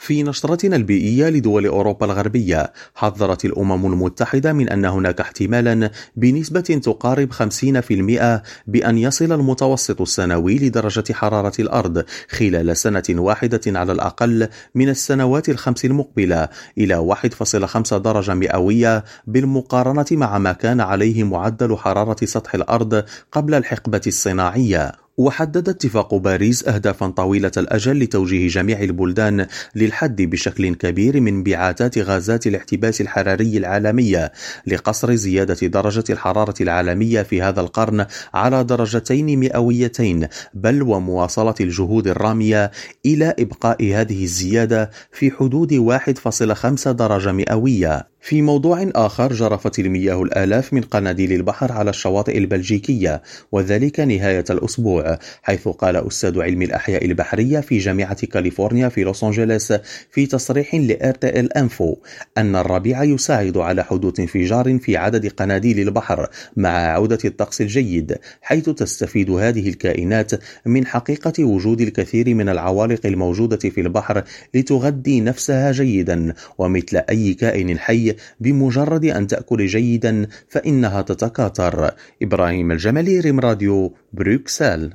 في نشرتنا البيئية لدول أوروبا الغربية، حذرت الأمم المتحدة من أن هناك احتمالا بنسبة تقارب 50% بأن يصل المتوسط السنوي لدرجة حرارة الأرض خلال سنة واحدة على الأقل من السنوات الخمس المقبلة إلى 1.5 درجة مئوية، بالمقارنة مع ما كان عليه معدل حرارة سطح الأرض قبل الحقبة الصناعية. وحدد اتفاق باريس أهدافا طويلة الأجل لتوجيه جميع البلدان للحد بشكل كبير من انبعاثات غازات الاحتباس الحراري العالمية لقصر زيادة درجة الحرارة العالمية في هذا القرن على درجتين مئويتين، بل ومواصلة الجهود الرامية إلى إبقاء هذه الزيادة في حدود 1.5 درجة مئوية. في موضوع آخر، جرفت المياه الآلاف من قناديل البحر على الشواطئ البلجيكية، وذلك نهاية الأسبوع، حيث قال أستاذ علم الأحياء البحرية في جامعة كاليفورنيا في لوس أنجلوس في تصريح لRTL Info أن الربيع يساعد على حدوث انفجار في عدد قناديل البحر مع عودة الطقس الجيد، حيث تستفيد هذه الكائنات من حقيقة وجود الكثير من العوالق الموجودة في البحر لتغذي نفسها جيدا، ومثل أي كائن حي بمجرد أن تأكل جيدا فإنها تتكاثر. إبراهيم الجمالي، ريم راديو، بروكسل.